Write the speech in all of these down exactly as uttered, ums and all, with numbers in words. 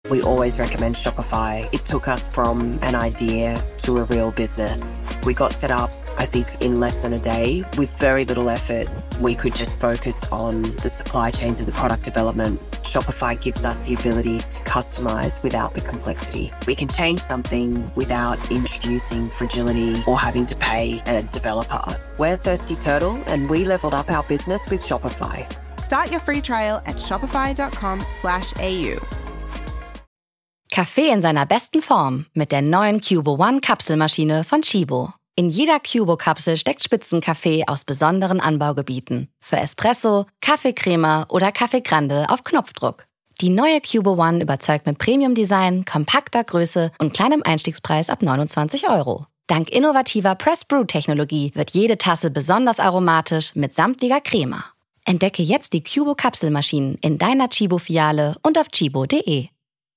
We always recommend Shopify. It took us from an idea to a real business. We got set up, I think, in less than a day with very little effort. We could just focus on the supply chains and the product development. Shopify gives us the ability to customize without the complexity. We can change something without introducing fragility or having to pay a developer. We're Thirsty Turtle, and we leveled up our business with Shopify. Start your free trial at shopify.com slash AU. Kaffee in seiner besten Form mit der neuen Cubo One Kapselmaschine von Chibo. In jeder Cubo-Kapsel steckt Spitzenkaffee aus besonderen Anbaugebieten. Für Espresso, Kaffeecrema oder Kaffee Grande auf Knopfdruck. Die neue Cubo One überzeugt mit Premium-Design, kompakter Größe und kleinem Einstiegspreis ab neunundzwanzig Euro. Dank innovativer Press-Brew-Technologie wird jede Tasse besonders aromatisch mit samtiger Crema. Entdecke jetzt die Cubo-Kapselmaschinen in deiner Chibo-Filiale und auf chibo punkt de.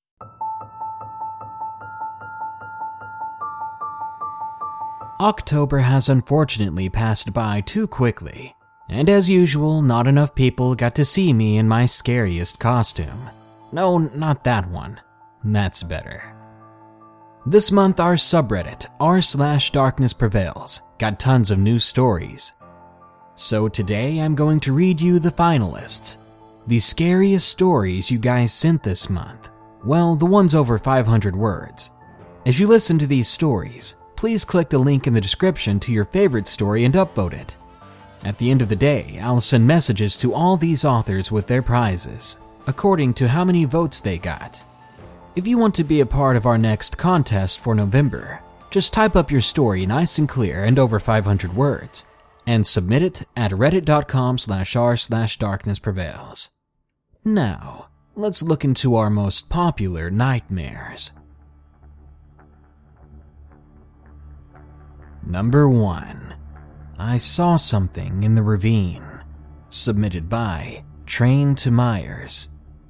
October has unfortunately passed by too quickly, and as usual, not enough people got to see me in my scariest costume. No, not that one. That's better. This month, our subreddit, r slash darkness prevails, got tons of new stories. So today, I'm going to read you the finalists. The scariest stories you guys sent this month. Well, the ones over five hundred words. As you listen to these stories, please click the link in the description to your favorite story and upvote it. At the end of the day, I'll send messages to all these authors with their prizes, according to how many votes they got. If you want to be a part of our next contest for November, just type up your story nice and clear and over five hundred words, and submit it at reddit.com slash r slash darkness prevails. Now, let's look into our most popular nightmares. Number one. I saw something in the ravine. Submitted by Train to Myers.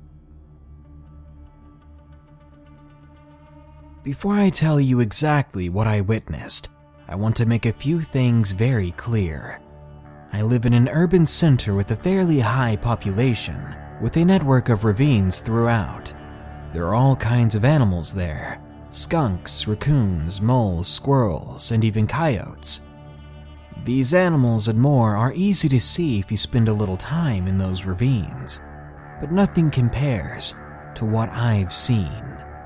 Before I tell you exactly what I witnessed, I want to make a few things very clear. I live in an urban center with a fairly high population, with a network of ravines throughout. There are all kinds of animals there. Skunks, raccoons, moles, squirrels, and even coyotes. These animals and more are easy to see if you spend a little time in those ravines, but nothing compares to what I've seen.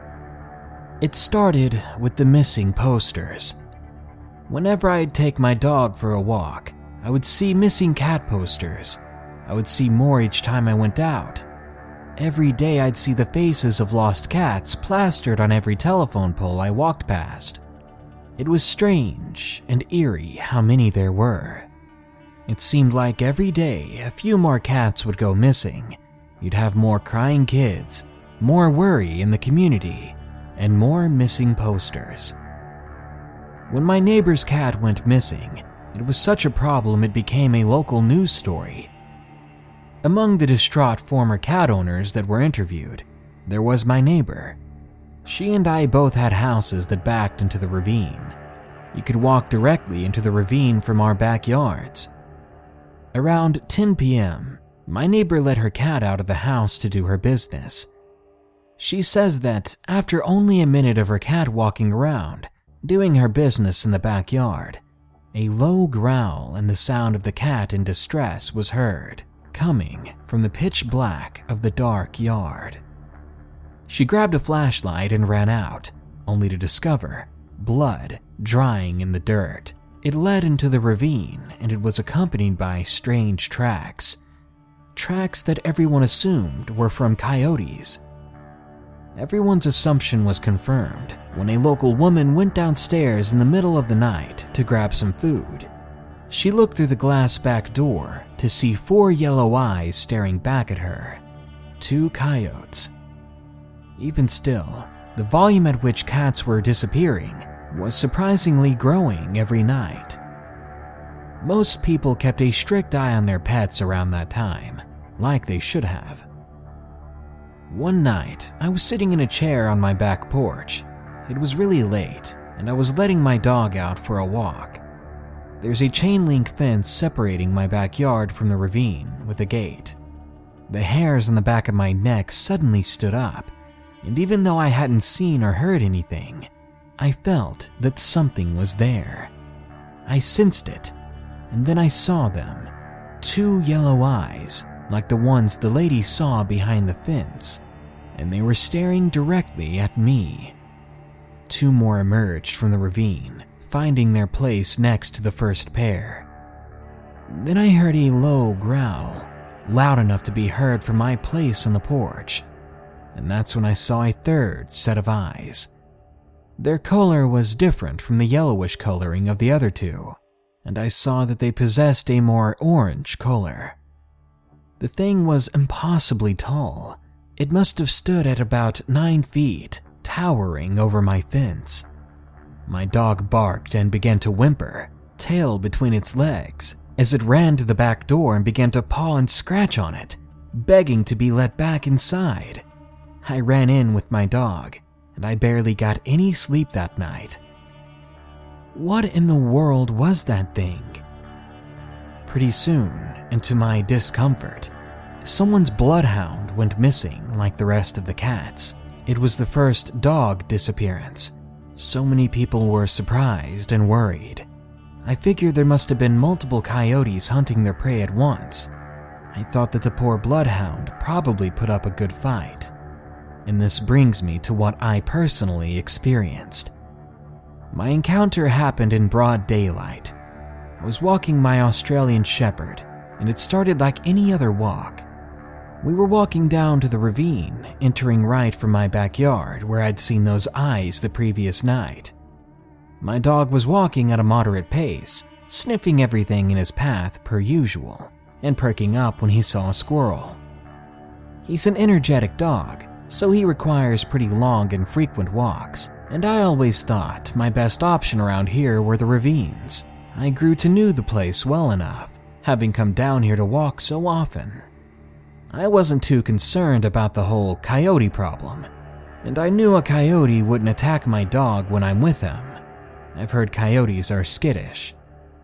It started with the missing posters. Whenever I'd take my dog for a walk, I would see missing cat posters. I would see more each time I went out. Every day I'd see the faces of lost cats plastered on every telephone pole I walked past. It was strange and eerie how many there were. It seemed like every day a few more cats would go missing. You'd have more crying kids, more worry in the community, and more missing posters. When my neighbor's cat went missing, it was such a problem it became a local news story. Among the distraught former cat owners that were interviewed, there was my neighbor. She and I both had houses that backed into the ravine. You could walk directly into the ravine from our backyards. Around ten p.m., my neighbor let her cat out of the house to do her business. She says that after only a minute of her cat walking around, doing her business in the backyard, a low growl and the sound of the cat in distress was heard, coming from the pitch black of the dark yard. She grabbed a flashlight and ran out, only to discover blood drying in the dirt. It led into the ravine, and it was accompanied by strange tracks. Tracks that everyone assumed were from coyotes. Everyone's assumption was confirmed when a local woman went downstairs in the middle of the night to grab some food. She looked through the glass back door to see four yellow eyes staring back at her. Two coyotes. Even still, the volume at which cats were disappearing was surprisingly growing every night. Most people kept a strict eye on their pets around that time, like they should have. One night, I was sitting in a chair on my back porch. It was really late, and I was letting my dog out for a walk. There's a chain link fence separating my backyard from the ravine with a gate. The hairs on the back of my neck suddenly stood up, and even though I hadn't seen or heard anything, I felt that something was there. I sensed it, and then I saw them, two yellow eyes like the ones the lady saw behind the fence, and they were staring directly at me. Two more emerged from the ravine, finding their place next to the first pair. Then I heard a low growl, loud enough to be heard from my place on the porch, and that's when I saw a third set of eyes. Their color was different from the yellowish coloring of the other two, and I saw that they possessed a more orange color. The thing was impossibly tall. It must have stood at about nine feet, towering over my fence. My dog barked and began to whimper, tail between its legs, as it ran to the back door and began to paw and scratch on it, begging to be let back inside. I ran in with my dog, and I barely got any sleep that night. What in the world was that thing? Pretty soon, and to my discomfort, someone's bloodhound went missing like the rest of the cats. It was the first dog disappearance. So many people were surprised and worried. I figured there must have been multiple coyotes hunting their prey at once. I thought that the poor bloodhound probably put up a good fight. And this brings me to what I personally experienced. My encounter happened in broad daylight. I was walking my Australian Shepherd, and it started like any other walk. We were walking down to the ravine, entering right from my backyard where I'd seen those eyes the previous night. My dog was walking at a moderate pace, sniffing everything in his path per usual, and perking up when he saw a squirrel. He's an energetic dog, so he requires pretty long and frequent walks, and I always thought my best option around here were the ravines. I grew to know the place well enough, having come down here to walk so often. I wasn't too concerned about the whole coyote problem, and I knew a coyote wouldn't attack my dog when I'm with him. I've heard coyotes are skittish.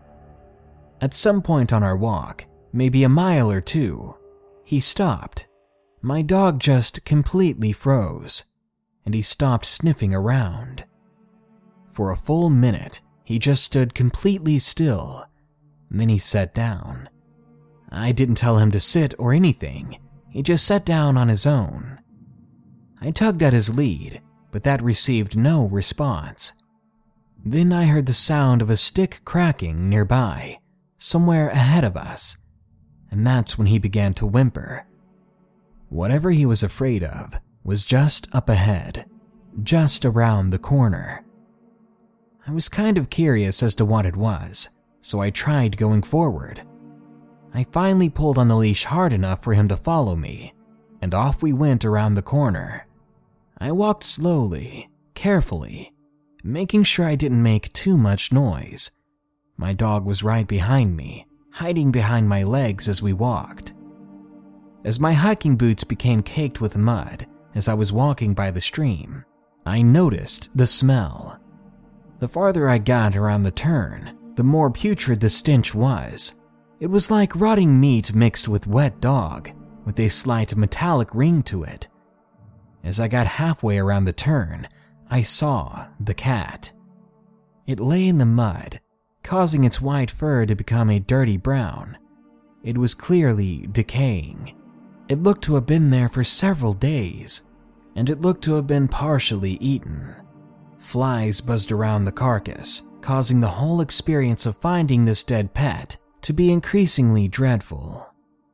At some point on our walk, maybe a mile or two, he stopped. My dog just completely froze, and he stopped sniffing around. For a full minute, he just stood completely still, and then he sat down. I didn't tell him to sit or anything, he just sat down on his own. I tugged at his lead, but that received no response. Then I heard the sound of a stick cracking nearby, somewhere ahead of us, and that's when he began to whimper. Whatever he was afraid of was just up ahead, just around the corner. I was kind of curious as to what it was, so I tried going forward. I finally pulled on the leash hard enough for him to follow me, and off we went around the corner. I walked slowly, carefully, making sure I didn't make too much noise. My dog was right behind me, hiding behind my legs as we walked. As my hiking boots became caked with mud as I was walking by the stream, I noticed the smell. The farther I got around the turn, the more putrid the stench was. It was like rotting meat mixed with wet dog, with a slight metallic ring to it. As I got halfway around the turn, I saw the cat. It lay in the mud, causing its white fur to become a dirty brown. It was clearly decaying. It looked to have been there for several days, and it looked to have been partially eaten. Flies buzzed around the carcass, causing the whole experience of finding this dead pet to be increasingly dreadful.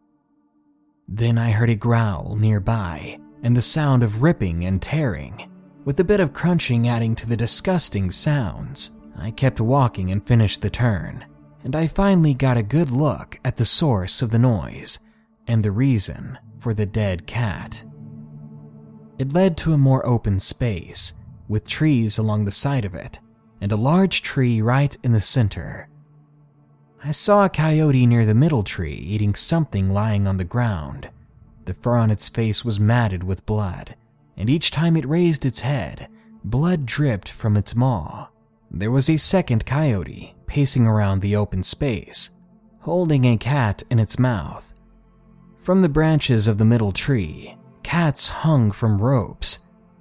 Then I heard a growl nearby, and the sound of ripping and tearing, with a bit of crunching adding to the disgusting sounds. I kept walking and finished the turn, and I finally got a good look at the source of the noise and the reason for the dead cat. It led to a more open space, with trees along the side of it, and a large tree right in the center. I saw a coyote near the middle tree eating something lying on the ground. The fur on its face was matted with blood, and each time it raised its head, blood dripped from its maw. There was a second coyote pacing around the open space, holding a cat in its mouth. From the branches of the middle tree, cats hung from ropes.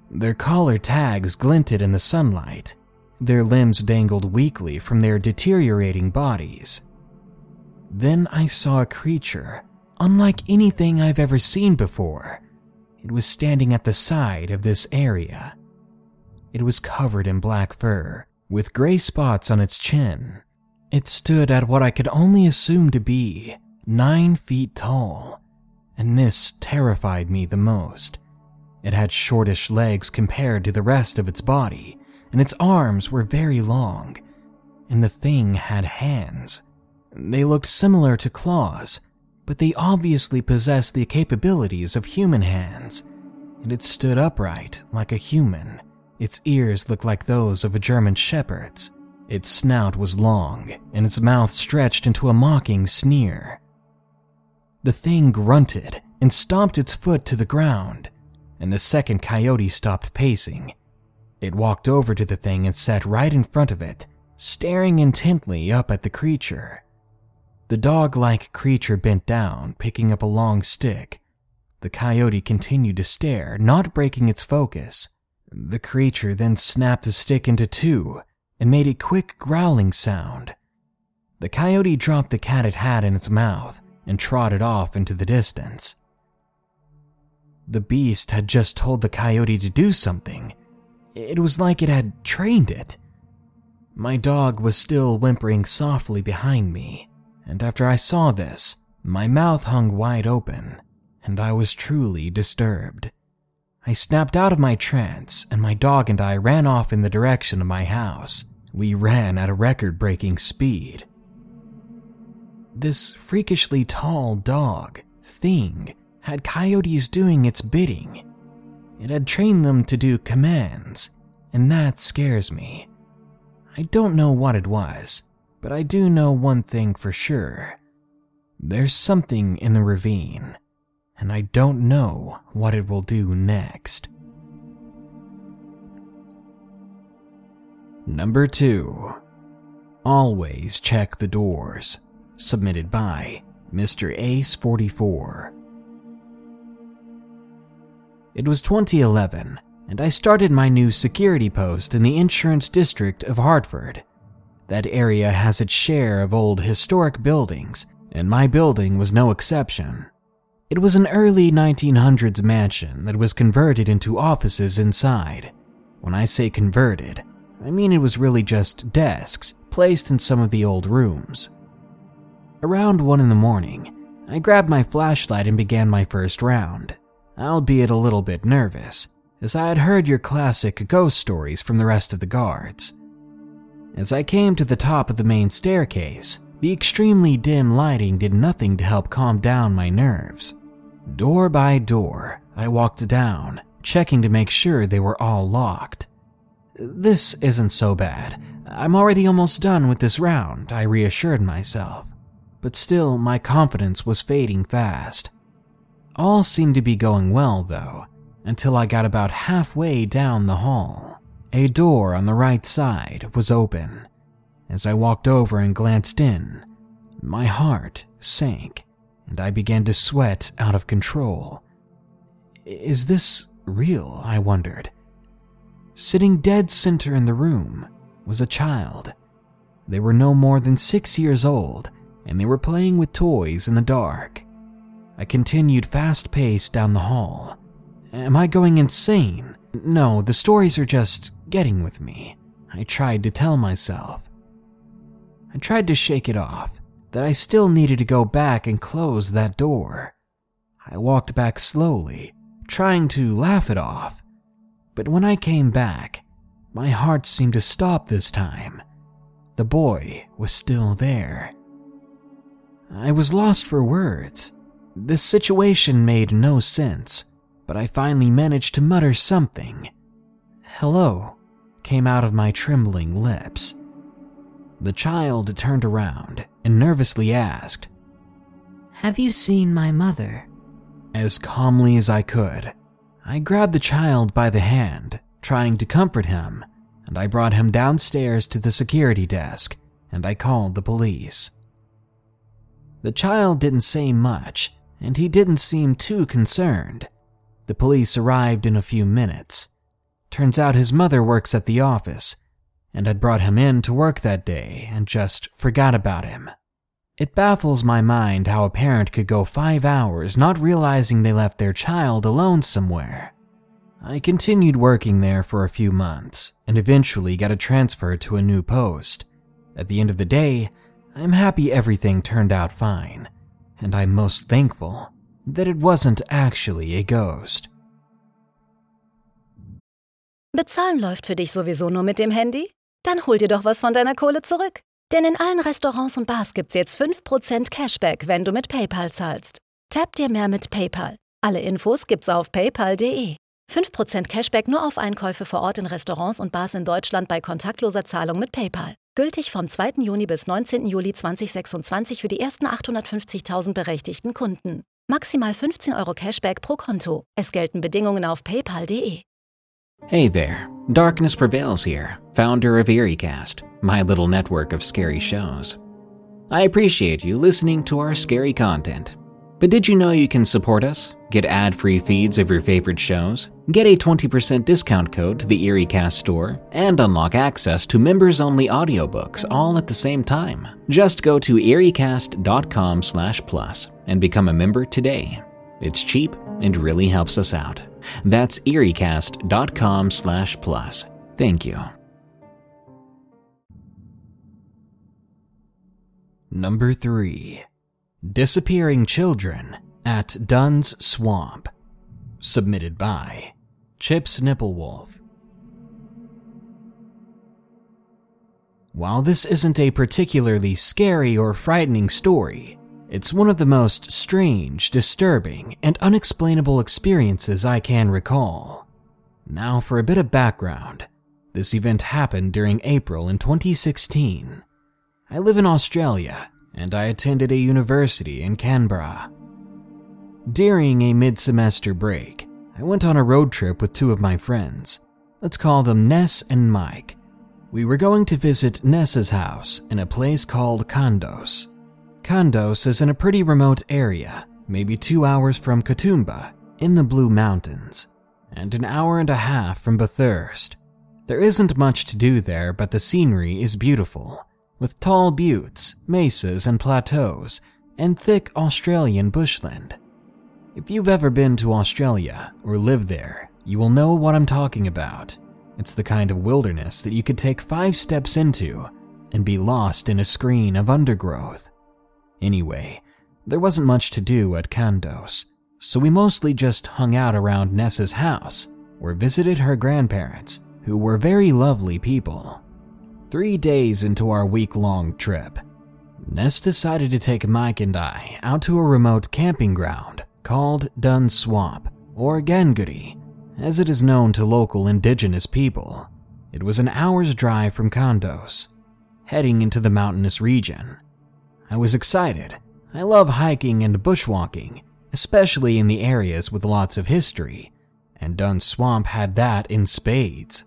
Their collar tags glinted in the sunlight. Their limbs dangled weakly from their deteriorating bodies. Then I saw a creature, unlike anything I've ever seen before. It was standing at the side of this area. It was covered in black fur, with gray spots on its chin. It stood at what I could only assume to be nine feet tall, and this terrified me the most. It had shortish legs compared to the rest of its body, and its arms were very long, and the thing had hands. They looked similar to claws, but they obviously possessed the capabilities of human hands, and it stood upright like a human. Its ears looked like those of a German shepherd's. Its snout was long, and its mouth stretched into a mocking sneer. The thing grunted and stomped its foot to the ground, and the second coyote stopped pacing. It walked over to the thing and sat right in front of it, staring intently up at the creature. The dog-like creature bent down, picking up a long stick. The coyote continued to stare, not breaking its focus. The creature then snapped the stick into two and made a quick growling sound. The coyote dropped the cat it had in its mouth and trotted off into the distance. The beast had just told the coyote to do something. It was like it had trained it. My dog was still whimpering softly behind me, and after I saw this, my mouth hung wide open, and I was truly disturbed. I snapped out of my trance, and my dog and I ran off in the direction of my house. We ran at a record-breaking speed. This freakishly tall dog thing had coyotes doing its bidding. It had trained them to do commands, and that scares me. I don't know what it was, but I do know one thing for sure. There's something in the ravine, and I don't know what it will do next. Number two. Always check the doors. Submitted by Mister Ace forty-four. It was twenty eleven, and I started my new security post in the insurance district of Hartford. That area has its share of old historic buildings, and my building was no exception. It was an early nineteen hundreds mansion that was converted into offices inside. When I say converted, I mean it was really just desks placed in some of the old rooms. Around one in the morning, I grabbed my flashlight and began my first round, albeit a little bit nervous, as I had heard your classic ghost stories from the rest of the guards. As I came to the top of the main staircase, the extremely dim lighting did nothing to help calm down my nerves. Door by door, I walked down, checking to make sure they were all locked. This isn't so bad. I'm already almost done with this round, I reassured myself. But still, my confidence was fading fast. All seemed to be going well, though, until I got about halfway down the hall. A door on the right side was open. As I walked over and glanced in, my heart sank, and I began to sweat out of control. Is this real? I wondered. Sitting dead center in the room was a child. They were no more than six years old, and they were playing with toys in the dark. I continued fast-paced down the hall. Am I going insane? No, the stories are just getting with me, I tried to tell myself. I tried to shake it off, that I still needed to go back and close that door. I walked back slowly, trying to laugh it off. But when I came back, my heart seemed to stop this time. The boy was still there. I was lost for words. This situation made no sense, but I finally managed to mutter something. "Hello," came out of my trembling lips. The child turned around and nervously asked, "Have you seen my mother?" As calmly as I could, I grabbed the child by the hand, trying to comfort him, and I brought him downstairs to the security desk, and I called the police. The child didn't say much, and he didn't seem too concerned. The police arrived in a few minutes. Turns out his mother works at the office and had brought him in to work that day and just forgot about him. It baffles my mind how a parent could go five hours not realizing they left their child alone somewhere. I continued working there for a few months and eventually got a transfer to a new post. At the end of the day, I'm happy everything turned out fine, and I'm most thankful that it wasn't actually a ghost. Bezahlen läuft für dich sowieso nur mit dem Handy? Dann hol dir doch was von deiner Kohle zurück. Denn in allen Restaurants und Bars gibt's jetzt fünf Prozent Cashback, wenn du mit PayPal zahlst. Tap dir mehr mit PayPal. Alle Infos gibt's auf paypal punkt de. fünf Prozent Cashback nur auf Einkäufe vor Ort in Restaurants und Bars in Deutschland bei kontaktloser Zahlung mit PayPal. Gültig vom zweiten Juni bis neunzehnten Juli zweitausendsechsundzwanzig für die ersten achthundertfünfzigtausend berechtigten Kunden. Maximal fünfzehn Euro Cashback pro Konto. Es gelten Bedingungen auf paypal punkt de. Hey there, Darkness Prevails here, founder of EerieCast, my little network of scary shows. I appreciate you listening to our scary content. But did you know you can support us, get ad-free feeds of your favorite shows, get a twenty percent discount code to the EerieCast store, and unlock access to members-only audiobooks all at the same time? Just go to eriecast.com slash plus and become a member today. It's cheap and really helps us out. That's eriecast.com slash plus. Thank you. Number three. Disappearing Children at Dunn's Swamp. Submitted by Chips Nipplewolf. While this isn't a particularly scary or frightening story, it's one of the most strange, disturbing, and unexplainable experiences I can recall. Now for a bit of background. This event happened during April in twenty sixteen. I live in Australia, and I attended a university in Canberra. During a mid-semester break, I went on a road trip with two of my friends. Let's call them Ness and Mike. We were going to visit Ness's house in a place called Condos. Condos is in a pretty remote area, maybe two hours from Katoomba, in the Blue Mountains, and an hour and a half from Bathurst. There isn't much to do there, but the scenery is beautiful, with tall buttes, mesas, and plateaus, and thick Australian bushland. If you've ever been to Australia or lived there, you will know what I'm talking about. It's the kind of wilderness that you could take five steps into and be lost in a screen of undergrowth. Anyway, there wasn't much to do at Condos, so we mostly just hung out around Ness's house or visited her grandparents, who were very lovely people. Three days into our week-long trip, Ness decided to take Mike and I out to a remote camping ground called Dunn's Swamp, or Ganguri, as it is known to local indigenous people. It was an hour's drive from Condos, heading into the mountainous region. I was excited. I love hiking and bushwalking, especially in the areas with lots of history, and Dunn's Swamp had that in spades.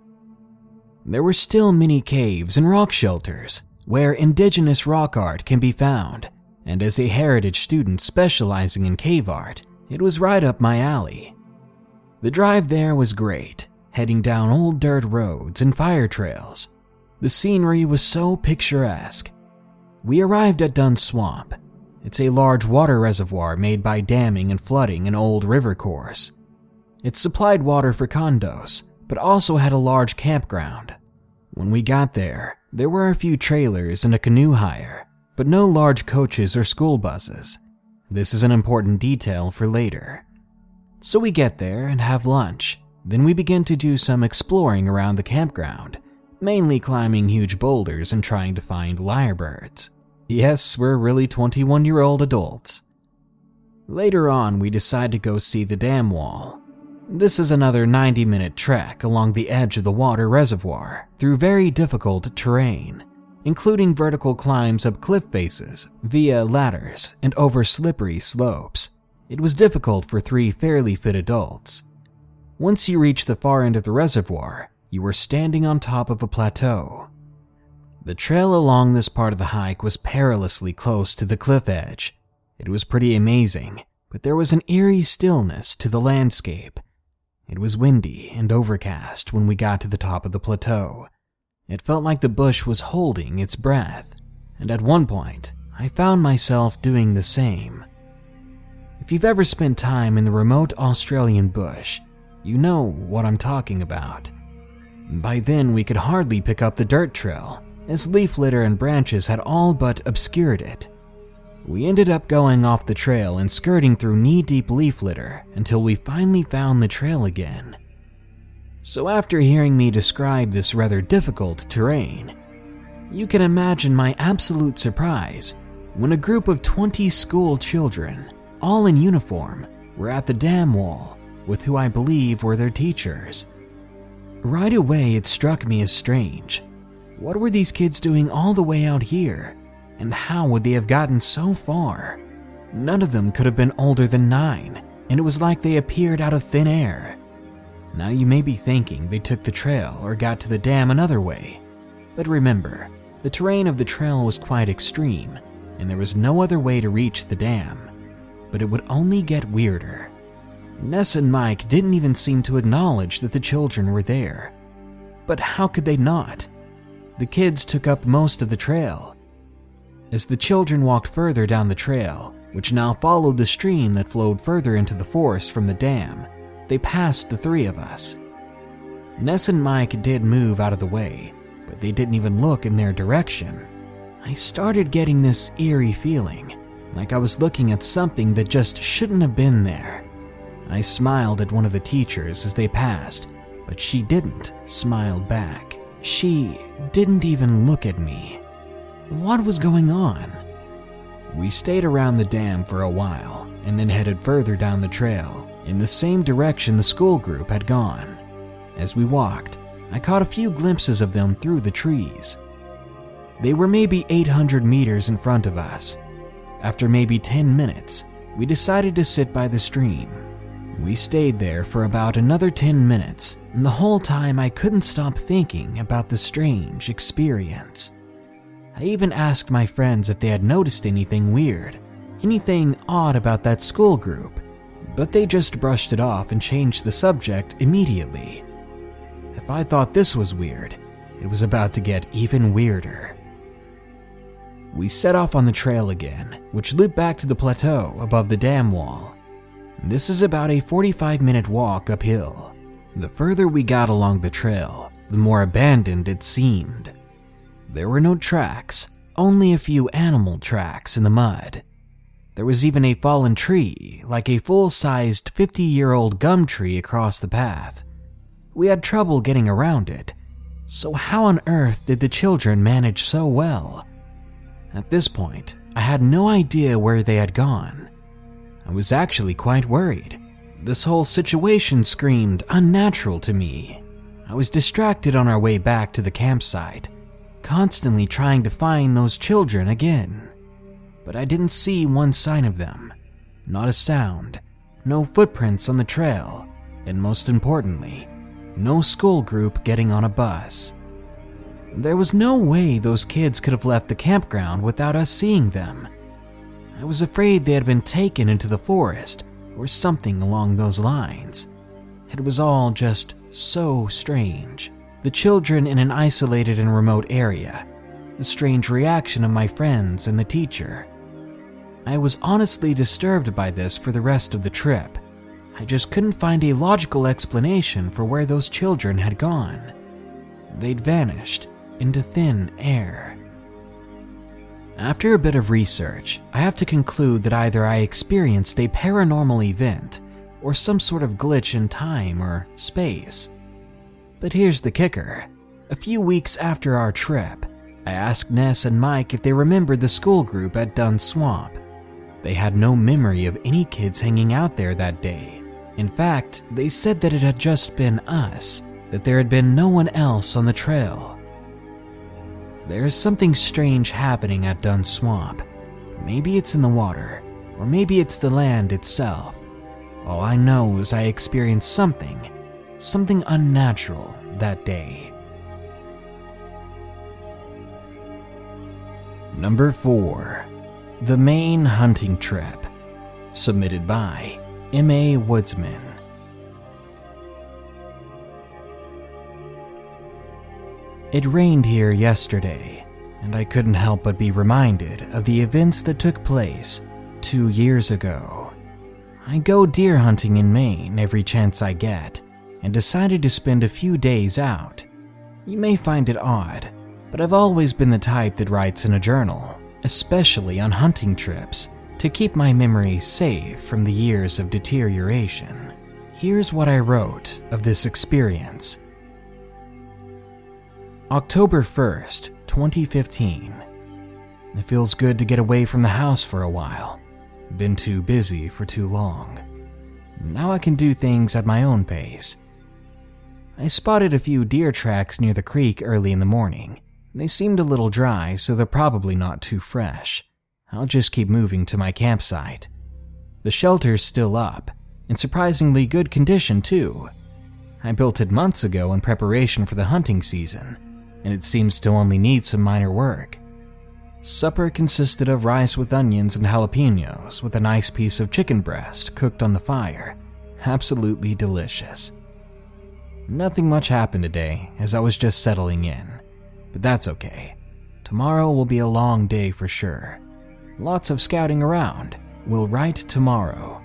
There were still many caves and rock shelters where indigenous rock art can be found, and as a heritage student specializing in cave art, it was right up my alley. The drive there was great, heading down old dirt roads and fire trails. The scenery was so picturesque. We arrived at Dunn's Swamp. It's a large water reservoir made by damming and flooding an old river course. It supplied water for Condos, but also had a large campground. When we got there, there were a few trailers and a canoe hire, but no large coaches or school buses. This is an important detail for later. So we get there and have lunch. Then we begin to do some exploring around the campground, mainly climbing huge boulders and trying to find lyrebirds. Yes, we're really twenty-one-year-old adults. Later on, we decide to go see the dam wall. This is another ninety-minute trek along the edge of the water reservoir through very difficult terrain, including vertical climbs up cliff faces via ladders and over slippery slopes. It was difficult for three fairly fit adults. Once you reach the far end of the reservoir, you were standing on top of a plateau. The trail along this part of the hike was perilously close to the cliff edge. It was pretty amazing, but there was an eerie stillness to the landscape. It was windy and overcast when we got to the top of the plateau. It felt like the bush was holding its breath, and at one point, I found myself doing the same. If you've ever spent time in the remote Australian bush, you know what I'm talking about. By then, we could hardly pick up the dirt trail, as leaf litter and branches had all but obscured it. We ended up going off the trail and skirting through knee-deep leaf litter until we finally found the trail again. So after hearing me describe this rather difficult terrain, you can imagine my absolute surprise when a group of twenty school children, all in uniform, were at the dam wall with who I believe were their teachers. Right away, it struck me as strange. What were these kids doing all the way out here, and how would they have gotten so far? None of them could have been older than nine, and it was like they appeared out of thin air. Now you may be thinking they took the trail or got to the dam another way, but remember, the terrain of the trail was quite extreme, and there was no other way to reach the dam. But it would only get weirder. Ness and Mike didn't even seem to acknowledge that the children were there. But how could they not? The kids took up most of the trail. As the children walked further down the trail, which now followed the stream that flowed further into the forest from the dam, they passed the three of us. Ness and Mike did move out of the way, but they didn't even look in their direction. I started getting this eerie feeling, like I was looking at something that just shouldn't have been there. I smiled at one of the teachers as they passed, but she didn't smile back. She didn't even look at me. What was going on? We stayed around the dam for a while and then headed further down the trail in the same direction the school group had gone. As we walked, I caught a few glimpses of them through the trees. They were maybe eight hundred meters in front of us. After maybe ten minutes, we decided to sit by the stream. We stayed there for about another ten minutes, and the whole time I couldn't stop thinking about the strange experience. I even asked my friends if they had noticed anything weird, anything odd about that school group, but they just brushed it off and changed the subject immediately. If I thought this was weird, it was about to get even weirder. We set off on the trail again, which looped back to the plateau above the dam wall. This is about a forty-five minute walk uphill. The further we got along the trail, the more abandoned it seemed. There were no tracks, only a few animal tracks in the mud. There was even a fallen tree, like a full-sized fifty-year-old gum tree across the path. We had trouble getting around it, so how on earth did the children manage so well? At this point, I had no idea where they had gone. I was actually quite worried. This whole situation screamed unnatural to me. I was distracted on our way back to the campsite, constantly trying to find those children again. But I didn't see one sign of them. Not a sound, no footprints on the trail, and most importantly, no school group getting on a bus. There was no way those kids could have left the campground without us seeing them. I was afraid they had been taken into the forest or something along those lines. It was all just so strange. The children in an isolated and remote area, the strange reaction of my friends and the teacher. I was honestly disturbed by this for the rest of the trip. I just couldn't find a logical explanation for where those children had gone. They'd vanished into thin air. After a bit of research, I have to conclude that either I experienced a paranormal event or some sort of glitch in time or space. But here's the kicker. A few weeks after our trip, I asked Ness and Mike if they remembered the school group at Dunn Swamp. They had no memory of any kids hanging out there that day. In fact, they said that it had just been us, that there had been no one else on the trail. There is something strange happening at Dunn Swamp. Maybe it's in the water, or maybe it's the land itself. All I know is I experienced something, something unnatural that day. Number four. The Maine Hunting Trip. Submitted by M A Woodsman. It rained here yesterday, and I couldn't help but be reminded of the events that took place two years ago. I go deer hunting in Maine every chance I get, and decided to spend a few days out. You may find it odd, but I've always been the type that writes in a journal, especially on hunting trips, to keep my memory safe from the years of deterioration. Here's what I wrote of this experience. October first, twenty fifteen. It feels good to get away from the house for a while. Been too busy for too long. Now I can do things at my own pace. I spotted a few deer tracks near the creek early in the morning. They seemed a little dry, so they're probably not too fresh. I'll just keep moving to my campsite. The shelter's still up, in surprisingly good condition too. I built it months ago in preparation for the hunting season, and it seems to only need some minor work. Supper consisted of rice with onions and jalapenos with a nice piece of chicken breast cooked on the fire. Absolutely delicious. Nothing much happened today as I was just settling in, but that's okay. Tomorrow will be a long day for sure. Lots of scouting around. We'll write tomorrow.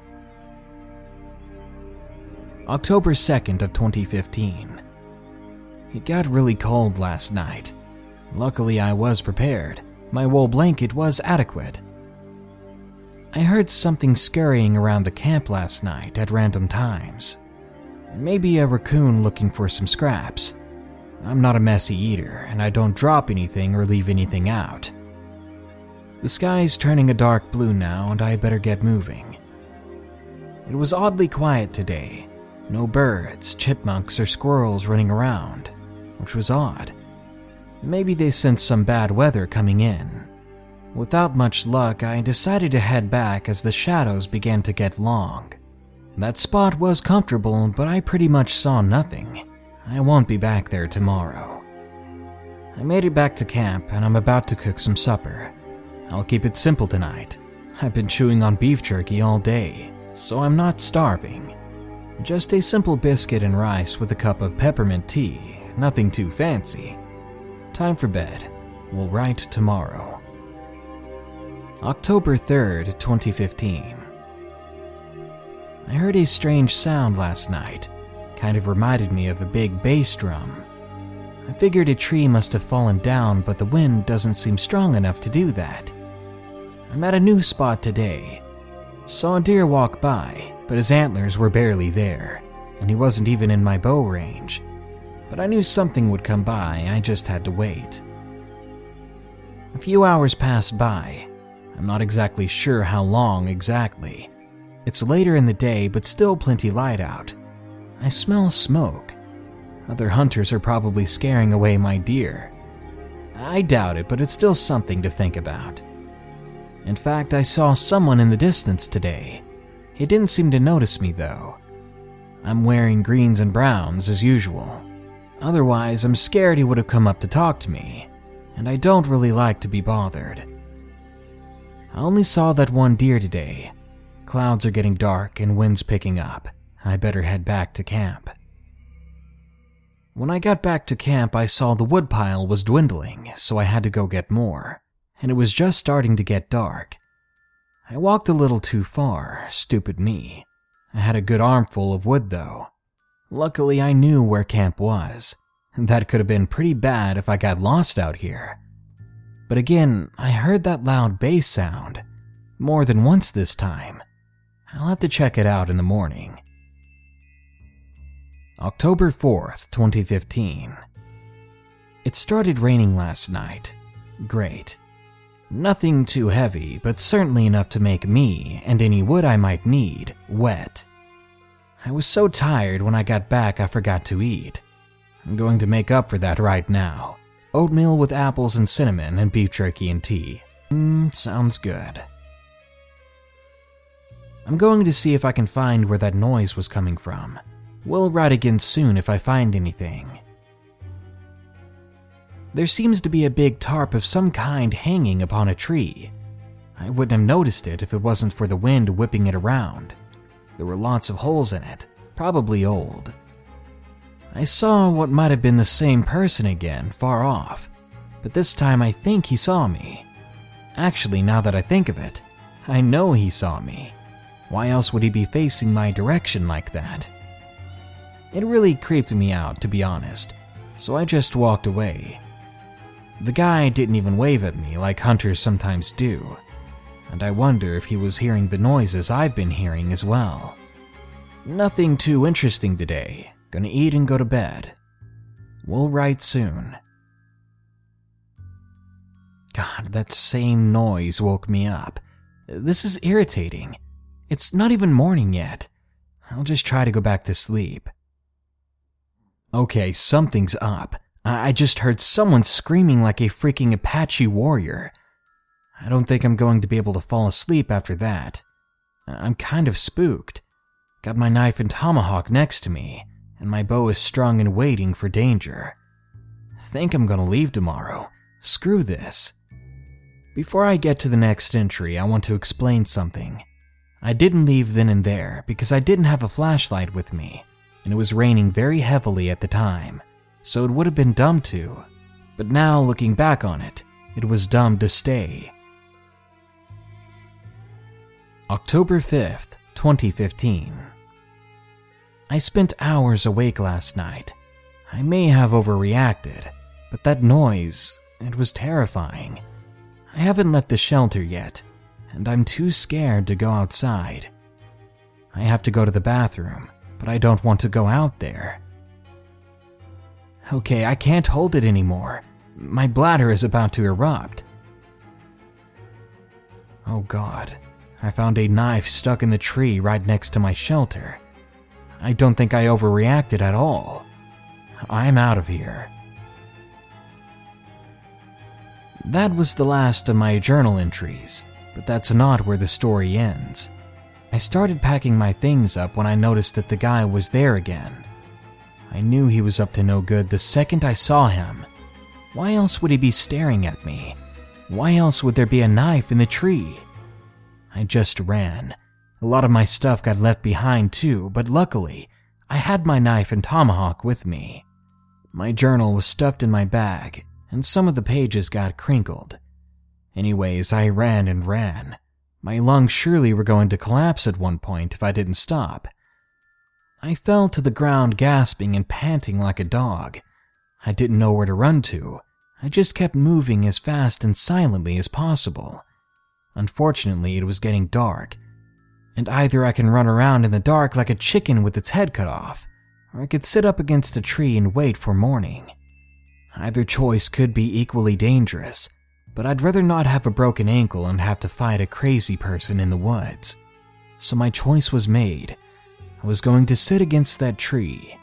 October second of twenty fifteen. It got really cold last night. Luckily, I was prepared. My wool blanket was adequate. I heard something scurrying around the camp last night at random times. Maybe a raccoon looking for some scraps. I'm not a messy eater, and I don't drop anything or leave anything out. The sky's turning a dark blue now, and I better get moving. It was oddly quiet today. No birds, chipmunks, or squirrels running around, which was odd. Maybe they sensed some bad weather coming in. Without much luck, I decided to head back as the shadows began to get long. That spot was comfortable, but I pretty much saw nothing. I won't be back there tomorrow. I made it back to camp, and I'm about to cook some supper. I'll keep it simple tonight. I've been chewing on beef jerky all day, so I'm not starving. Just a simple biscuit and rice with a cup of peppermint tea, nothing too fancy. Time for bed. We'll write tomorrow. October third, twenty fifteen. I heard a strange sound last night. Kind of reminded me of a big bass drum. I figured a tree must have fallen down, but the wind doesn't seem strong enough to do that. I'm at a new spot today. Saw a deer walk by, but his antlers were barely there, and he wasn't even in my bow range. But I knew something would come by, I just had to wait. A few hours passed by. I'm not exactly sure how long exactly. It's later in the day, but still plenty light out. I smell smoke. Other hunters are probably scaring away my deer. I doubt it, but it's still something to think about. In fact, I saw someone in the distance today. He didn't seem to notice me, though. I'm wearing greens and browns as usual. Otherwise, I'm scared he would have come up to talk to me, and I don't really like to be bothered. I only saw that one deer today. Clouds are getting dark and wind's picking up. I better head back to camp. When I got back to camp, I saw the woodpile was dwindling, so I had to go get more, and it was just starting to get dark. I walked a little too far, stupid me. I had a good armful of wood, though. Luckily, I knew where camp was. That could have been pretty bad if I got lost out here. But again, I heard that loud bass sound. More than once this time. I'll have to check it out in the morning. October fourth, twenty fifteen. It started raining last night. Great. Nothing too heavy, but certainly enough to make me, and any wood I might need, wet. I was so tired when I got back I forgot to eat. I'm going to make up for that right now. Oatmeal with apples and cinnamon and beef jerky and tea. Mmm, sounds good. I'm going to see if I can find where that noise was coming from. We'll write again soon if I find anything. There seems to be a big tarp of some kind hanging upon a tree. I wouldn't have noticed it if it wasn't for the wind whipping it around. There were lots of holes in it, probably old. I saw what might have been the same person again, far off, but this time I think he saw me. Actually, now that I think of it, I know he saw me. Why else would he be facing my direction like that? It really creeped me out, to be honest, so I just walked away. The guy didn't even wave at me like hunters sometimes do, and I wonder if he was hearing the noises I've been hearing as well. Nothing too interesting today. Gonna eat and go to bed. We'll write soon. God, that same noise woke me up. This is irritating. It's not even morning yet. I'll just try to go back to sleep. Okay, something's up. I just heard someone screaming like a freaking Apache warrior. I don't think I'm going to be able to fall asleep after that. I'm kind of spooked. Got my knife and tomahawk next to me, and my bow is strung and waiting for danger. Think I'm gonna leave tomorrow. Screw this. Before I get to the next entry, I want to explain something. I didn't leave then and there because I didn't have a flashlight with me, and it was raining very heavily at the time, so it would have been dumb to. But now, looking back on it, it was dumb to stay. October fifth, twenty fifteen. I spent hours awake last night. I may have overreacted, but that noise, it was terrifying. I haven't left the shelter yet, and I'm too scared to go outside. I have to go to the bathroom, but I don't want to go out there. Okay, I can't hold it anymore. My bladder is about to erupt. Oh God, I found a knife stuck in the tree right next to my shelter. I don't think I overreacted at all. I'm out of here. That was the last of my journal entries, but that's not where the story ends. I started packing my things up when I noticed that the guy was there again. I knew he was up to no good the second I saw him. Why else would he be staring at me? Why else would there be a knife in the tree? I just ran. A lot of my stuff got left behind too, but luckily, I had my knife and tomahawk with me. My journal was stuffed in my bag, and some of the pages got crinkled. Anyways, I ran and ran. My lungs surely were going to collapse at one point if I didn't stop. I fell to the ground gasping and panting like a dog. I didn't know where to run to. I just kept moving as fast and silently as possible. Unfortunately, it was getting dark, and either I can run around in the dark like a chicken with its head cut off, or I could sit up against a tree and wait for morning. Either choice could be equally dangerous, but I'd rather not have a broken ankle and have to fight a crazy person in the woods. So my choice was made. I was going to sit against that tree.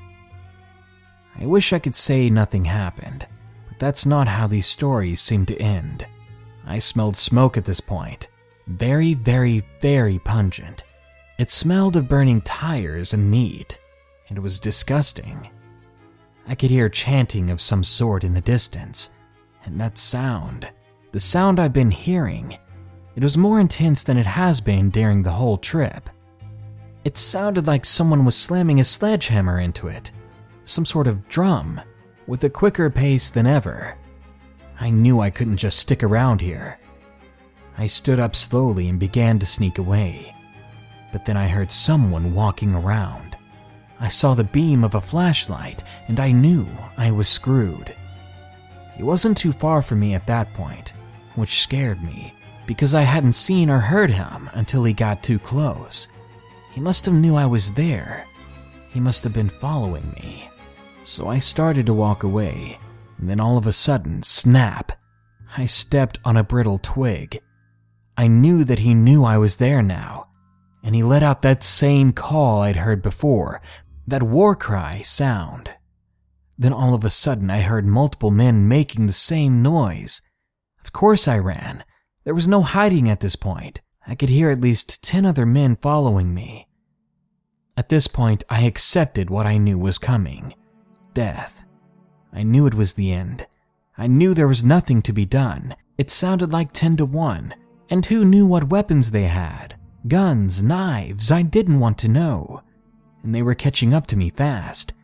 I wish I could say nothing happened, but that's not how these stories seem to end. I smelled smoke at this point. Very, very, very pungent. It smelled of burning tires and meat. It was disgusting. I could hear chanting of some sort in the distance, and that sound, the sound I'd been hearing, it was more intense than it has been during the whole trip. It sounded like someone was slamming a sledgehammer into it, some sort of drum, with a quicker pace than ever. I knew I couldn't just stick around here. I stood up slowly and began to sneak away, but then I heard someone walking around. I saw the beam of a flashlight, and I knew I was screwed. He wasn't too far from me at that point, which scared me, because I hadn't seen or heard him until he got too close. He must have knew I was there. He must have been following me. So I started to walk away, and then all of a sudden, snap! I stepped on a brittle twig. I knew that he knew I was there now, and he let out that same call I'd heard before, that war cry sound. Then all of a sudden I heard multiple men making the same noise. Of course I ran. There was no hiding at this point. I could hear at least ten other men following me. At this point, I accepted what I knew was coming. Death. I knew it was the end. I knew there was nothing to be done. It sounded like ten to one. And who knew what weapons they had? Guns, knives, I didn't want to know. And they were catching up to me fast.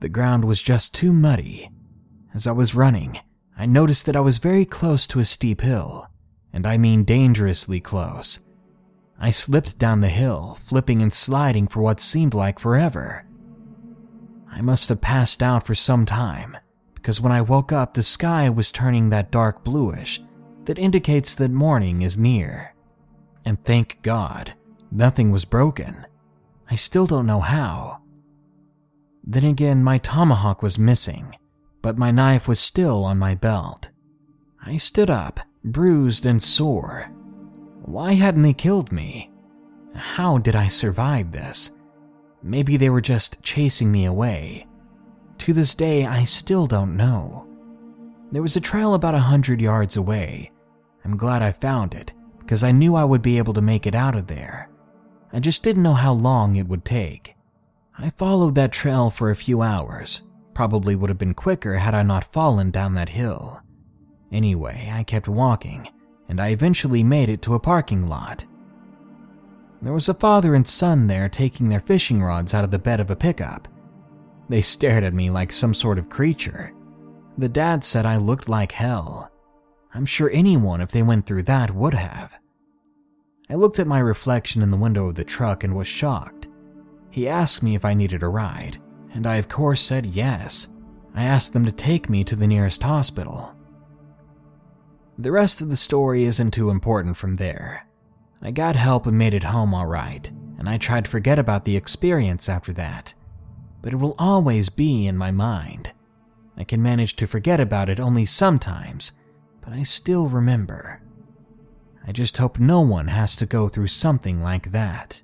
The ground was just too muddy. As I was running, I noticed that I was very close to a steep hill, and I mean dangerously close. I slipped down the hill, flipping and sliding for what seemed like forever. I must have passed out for some time, because when I woke up, the sky was turning that dark bluish that indicates that morning is near. And thank God, nothing was broken. I still don't know how. Then again, my tomahawk was missing, but my knife was still on my belt. I stood up, bruised and sore. Why hadn't they killed me? How did I survive this? Maybe they were just chasing me away. To this day, I still don't know. There was a trail about a hundred yards away. I'm glad I found it, because I knew I would be able to make it out of there. I just didn't know how long it would take. I followed that trail for a few hours. Probably would have been quicker had I not fallen down that hill. Anyway, I kept walking, and I eventually made it to a parking lot. There was a father and son there taking their fishing rods out of the bed of a pickup. They stared at me like some sort of creature. The dad said I looked like hell. I'm sure anyone, if they went through that, would have. I looked at my reflection in the window of the truck and was shocked. He asked me if I needed a ride, and I of course said yes. I asked them to take me to the nearest hospital. The rest of the story isn't too important from there. I got help and made it home all right, and I tried to forget about the experience after that. But it will always be in my mind. I can manage to forget about it only sometimes, but I still remember. I just hope no one has to go through something like that.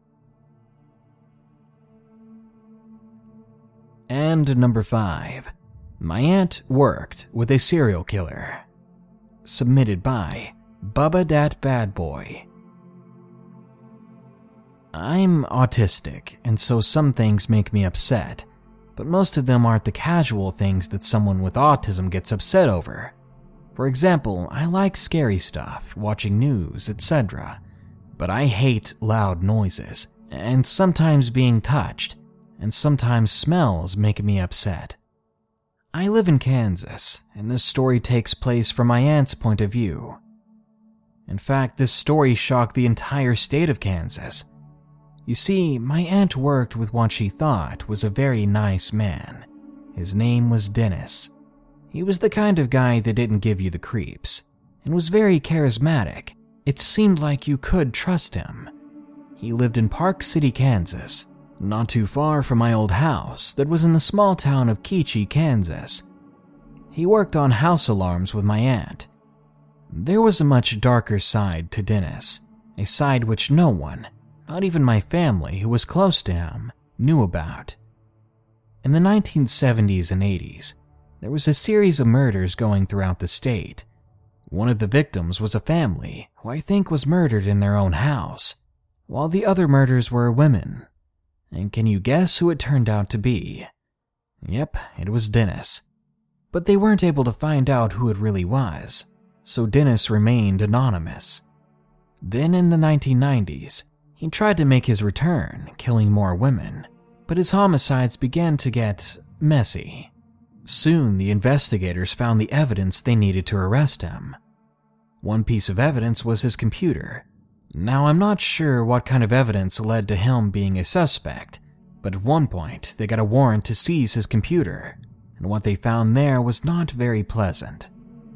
And number five. My aunt worked with a serial killer. Submitted by Bubba Dat Bad Boy. I'm autistic, and so some things make me upset, but most of them aren't the casual things that someone with autism gets upset over. For example, I like scary stuff, watching news, et cetera, but I hate loud noises, and sometimes being touched, and sometimes smells make me upset. I live in Kansas, and this story takes place from my aunt's point of view. In fact, this story shocked the entire state of Kansas. You see, my aunt worked with what she thought was a very nice man. His name was Dennis. He was the kind of guy that didn't give you the creeps, and was very charismatic. It seemed like you could trust him. He lived in Park City, Kansas, not too far from my old house that was in the small town of Keachie, Kansas. He worked on house alarms with my aunt. There was a much darker side to Dennis, a side which no one, not even my family who was close to him, knew about. In the nineteen seventies and eighties, there was a series of murders going throughout the state. One of the victims was a family who I think was murdered in their own house, while the other murders were women. And can you guess who it turned out to be? Yep, it was Dennis. But they weren't able to find out who it really was, so Dennis remained anonymous. Then in the nineteen nineties, he tried to make his return, killing more women, but his homicides began to get messy. Soon, the investigators found the evidence they needed to arrest him. One piece of evidence was his computer. Now, I'm not sure what kind of evidence led to him being a suspect, but at one point, they got a warrant to seize his computer, and what they found there was not very pleasant.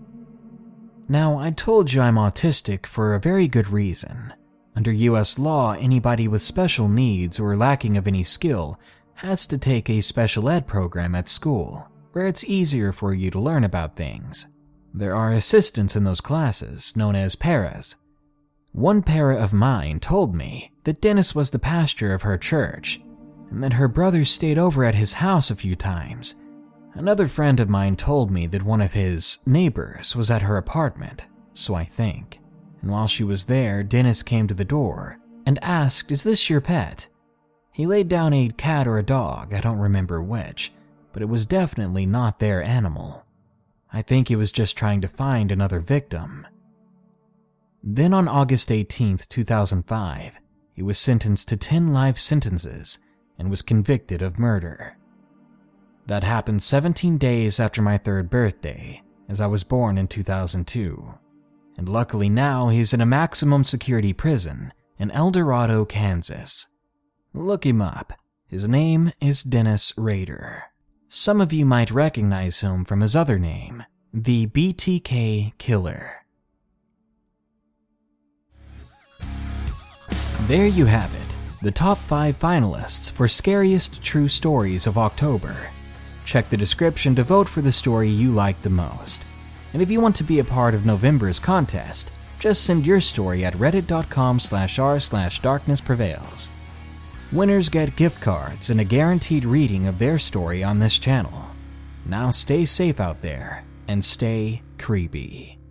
Now, I told you I'm autistic for a very good reason. Under U S law, anybody with special needs or lacking of any skill has to take a special ed program at school, where it's easier for you to learn about things. There are assistants in those classes, known as paras. One para of mine told me that Dennis was the pastor of her church, and that her brother stayed over at his house a few times. Another friend of mine told me that one of his neighbors was at her apartment, so I think. And while she was there, Dennis came to the door and asked, "Is this your pet?" He laid down a cat or a dog, I don't remember which, but it was definitely not their animal. I think he was just trying to find another victim. Then on August eighteenth, two thousand five, he was sentenced to ten life sentences and was convicted of murder. That happened seventeen days after my third birthday, as I was born in two thousand two. And luckily now he's in a maximum security prison in El Dorado, Kansas. Look him up. His name is Dennis Rader. Some of you might recognize him from his other name, the B T K Killer. There you have it, the top five finalists for Scariest True Stories of October. Check the description to vote for the story you like the most. And if you want to be a part of November's contest, just send your story at reddit.com slash r slash darkness prevails. Winners get gift cards and a guaranteed reading of their story on this channel. Now stay safe out there and stay creepy.